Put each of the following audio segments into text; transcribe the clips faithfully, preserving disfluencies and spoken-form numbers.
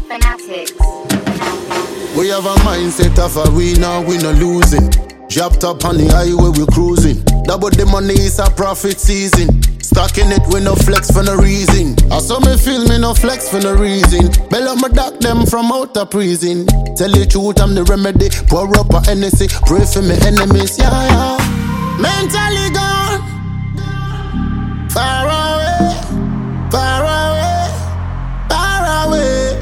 Fanatics. We have a mindset of a winner, we no losing. Dropped up on the highway, we cruising. Double the money is a profit season. Stacking it with no flex for no reason. I saw me feel me no flex for no reason. Bell up my doc them from out of prison. Tell the truth, I'm the remedy. Pour up a Hennessy, pray for me enemies, yeah, yeah. Mentally gone, far away, far away, far away.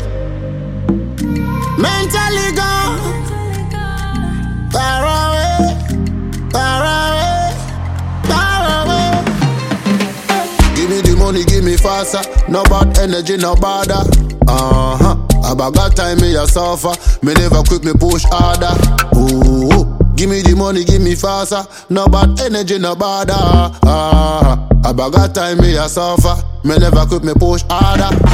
Mentally gone, far away, far away, far away. Give me the money, give me faster. No bad energy, no bother. Uh-huh. I got time, me a suffer. Me never quit, me push harder. Ooh. Give me the money, give me faster. No bad energy, no bother. Uh-huh. I got time, me a suffer. Me never quit, me push harder.